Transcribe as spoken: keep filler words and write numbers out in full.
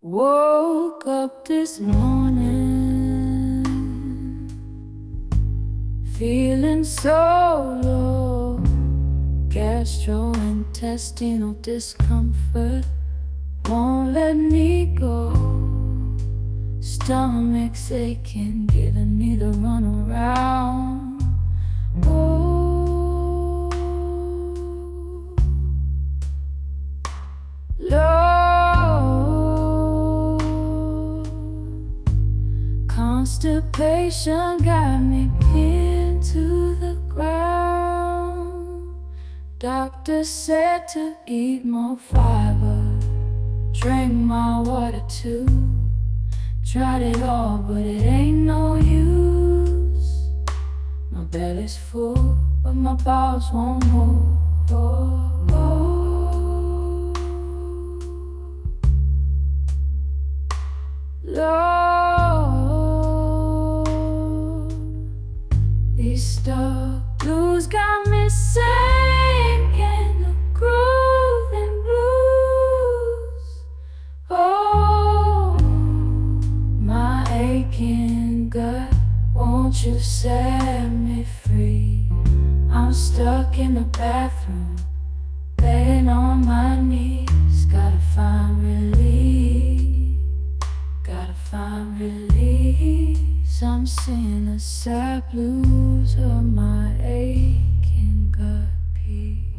Woke up this morning, feeling so low. Gastrointestinal discomfort won't let me go. Stomach's aching, giving me the runaround. Oh, Lord, constipation got me pinned to the ground. Doctor said to eat more fiber, drink my water too. Tried it all, but it ain't no use. My belly's full, but my bowels won't move. Oh, oh. Lord, these stuck blues got me sinking the groove and blues. Oh, my aching gut, won't you set me free? I'm stuck in the bathroom, laying on my knees. Gotta find relief, gotta find release. I'm singing the sad blues of my aching gut piece.